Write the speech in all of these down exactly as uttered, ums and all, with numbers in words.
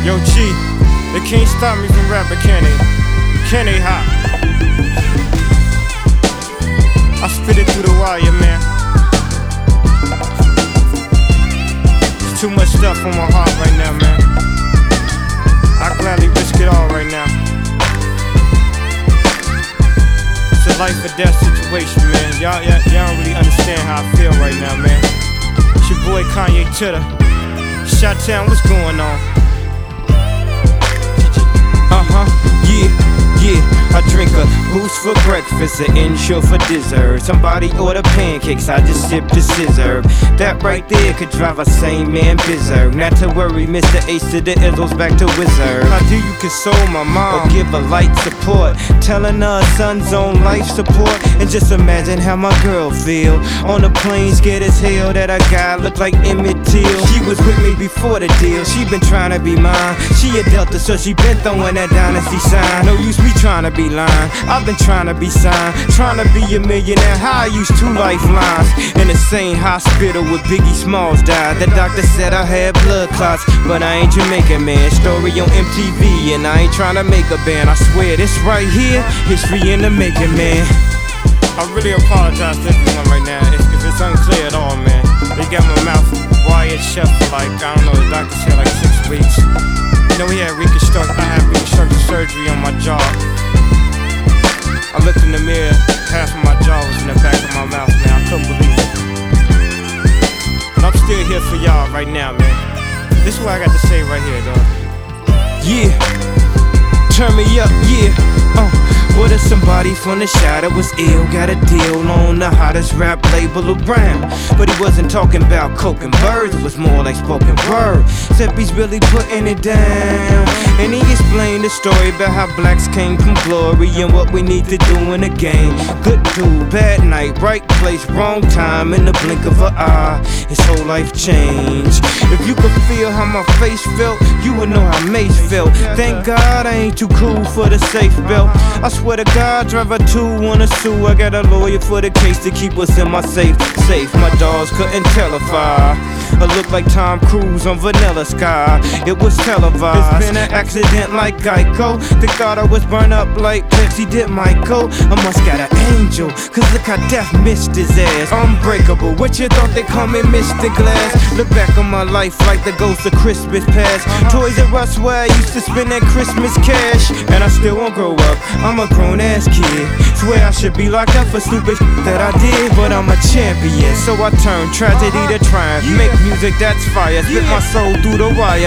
Yo, G, they can't stop me from rapping, can they? Can they, hot? I spit it through the wire, man. There's too much stuff on my heart right now, man. I gladly risk it all right now. It's a life or death situation, man. Y'all, y'all, y'all don't really understand how I feel right now, man. It's your boy Kanye Titter. Shot-Town, what's going on? Uh-huh, yeah, yeah. I drink a boost for breakfast, an Ensure for dessert. Somebody order pancakes, I just sip the scissor. That right there could drive a sane man berserk. Not to worry, Mister Ace to the Izzles back to Wizard. How do you console my mom? Or give her light support, telling her son's on life support. And just imagine how my girl feel on the plane, scared as hell that a guy looked like Emmett Till. She was with me before the deal, she been trying to be mine. She a Delta, so she been throwing that dynasty sign. No use me trying to be lying, I've been trying to be signed, trying to be a millionaire. How I used two lifelines in the same hospital where Biggie Smalls died. The doctor said I had blood clots, but I ain't Jamaican, man. Story on M T V, and I ain't trying to make a band. I swear this right here, history in the making, man. I really apologize to everyone right now if, if it's unclear at all, man. They got my mouth wired shut for like, I don't know, the doctor said like six weeks. You know, he had reconstruct, I had reconstructive surgery on my jaw. I looked in the mirror, half of my jaw was in the back of my mouth, man. I couldn't believe it. But I'm still here for y'all right now, man. This is what I got to say right here, dog. Yeah, turn me up, yeah. Uh, what if somebody from the shadow was ill, got a deal on the hottest rap label around? But he wasn't talking about coke and birds, it was more like spoken word. Except he's really putting it down. And he explained the story about how blacks came from glory and what we need to do in the game. Good dude, bad night, right place, wrong time, in the blink of an eye, his whole life changed. If you could feel how my face felt, you would know how Mace felt. Thank God I ain't too cool for the safe belt. I swear to God, driver two wanna sue. I got a lawyer for the case to keep us in my safe. Safe, my dogs couldn't tell if I I look like Tom Cruise on Vanilla Sky. It was televised. It's been an accident like Geico. They thought I was burned up like Pepsi did Michael. I must got an angel, cause look how death missed his ass. Unbreakable, what you thought they call me Mister Glass? Look back on my life like the ghost of Christmas past. Toys R Us where I used to spend that Christmas cash. And I still won't grow up, I'm a grown ass kid. Swear I should be locked up for stupid shit that I did, but I'm a champion, so I turn tragedy to triumph. Make music that's fire, spit my soul through the wire.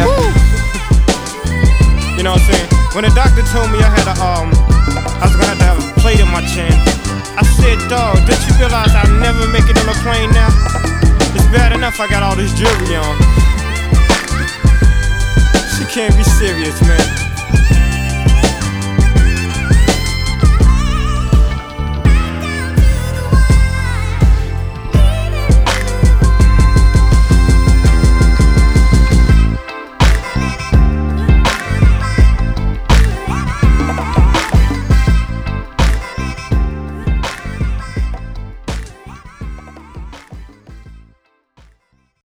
You know what I'm saying? When the doctor told me I had a, um, I was gonna have to have a plate in my chin, I said, dog, didn't you realize I'll never make it on a plane now? It's bad enough I got all this jewelry on. She can't be serious, man.